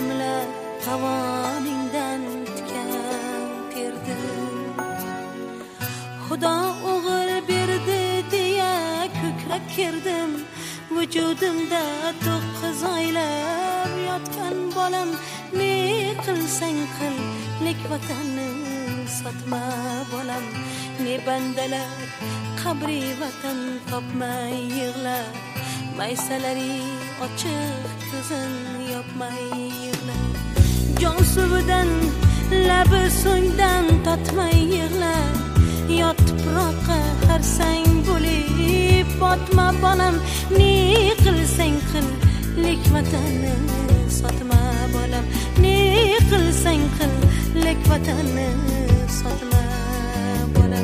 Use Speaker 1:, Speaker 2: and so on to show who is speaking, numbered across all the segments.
Speaker 1: emlab tovoningdan tikan terdim. Xudo o'g'il berdi deya ko'krak kerdim. Vujudimda 9 oylab yotgan bolam, ne qilsang qil, lek vatanni sotma bolam. Ne bandalar qabri vatan topmay yig'lar, maysalari ochiq ko'zin yopmay yig'lar. Jon suvidan labi so'ngdan totmay yig'lar, yot tuproqqa harsang bo'lib botma bolam. Ne qilsang qil, lek vatanni sotma bolam. Ne qilsang qil, lek vatanni sotma bolam.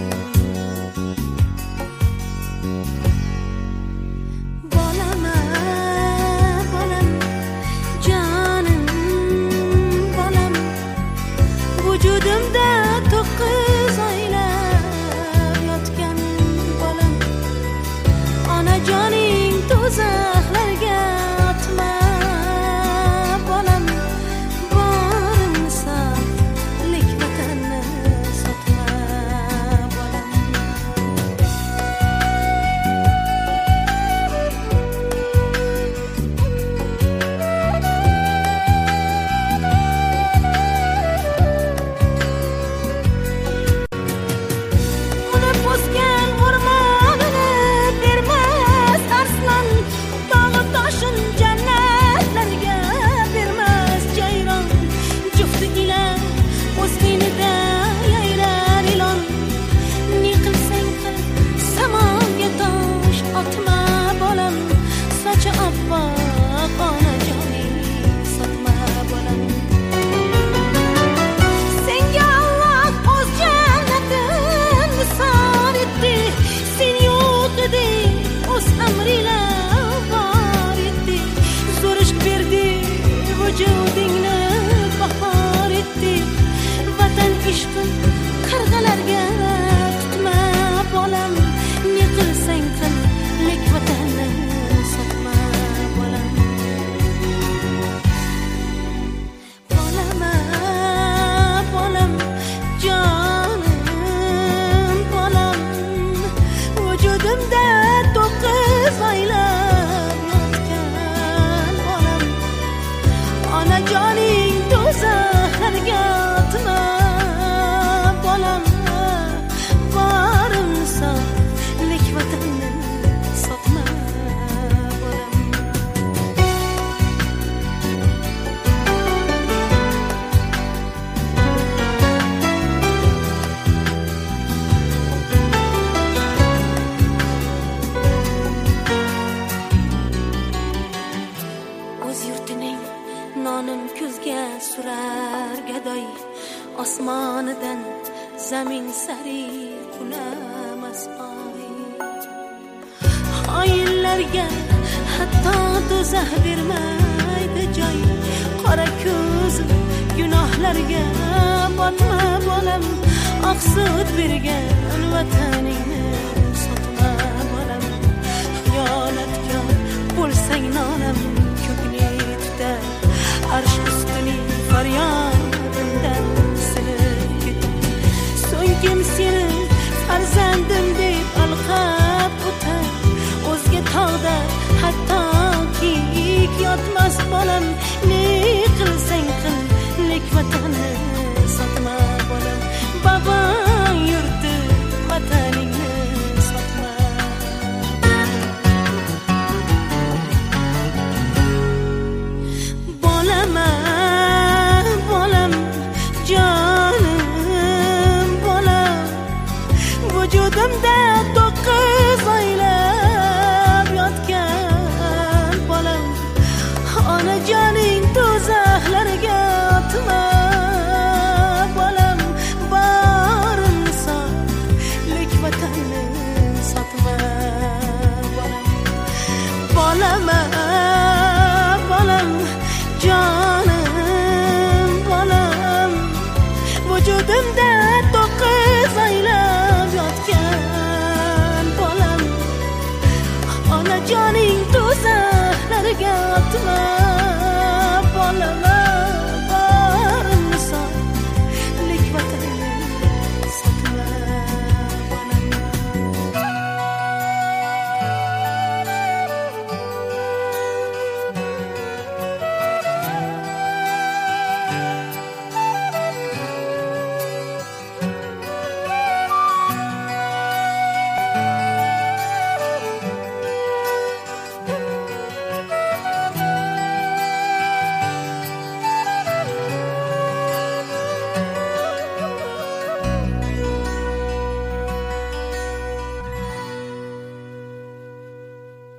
Speaker 1: Bolam, bolam, jonim bolam, vujudimda 9 oylab yotgan bolam. Onajoning do'zaxlarga otma bolam. Borim sot, lek vatanni sotma bolam. Uni bosgan o'rmonini bermas arslon, tog'i toshin jannatlarga bermas jayron. Jufti ila o'z inida yayrar ilon. Ne qilsang qil, samoga tosh otma bolam. Sochi oppoq onajoning sotma bolam. Senga Alloh o'z jannatin misol etdi. Sen yo'q eding, o'z amrila bor etdi. Zo'r ishq berdi, vujudingni bahor etdi. Vatan ishqin qarg'alarga tutma bolam. Ne qilsang qil, lek vatanni sotma bolam. Bolam, bolam, jonim bolam, vujudimda 9 oylab yotgan bolam. Onajoning do'zaxlarga otma bolam. Borim sot, lek vatanni sotma bolam. O'z yurtining nonin ko'zga surar gadoy, osmonidan zamin sari qulamas oy. Oyinlarga hatto do'zax bermaydi joy. Qora ko'zim gunohlarga botma bolam. Oq sut bergan vataningni sotma bolam. Xiyonatga bo'lsang nonam ko'kni tutar. Arsh ustining faryodimdan sinib ketdi. So'ng kim seni farzandim deb alqab o'tar. O'zga tog'da hatto kiyik yotmas bolam. Ne qilsang qil, lek vatanni sotma bolam. Babang yurti vataningni sotma. Bolam, bolam, jonim bolam, vujudimda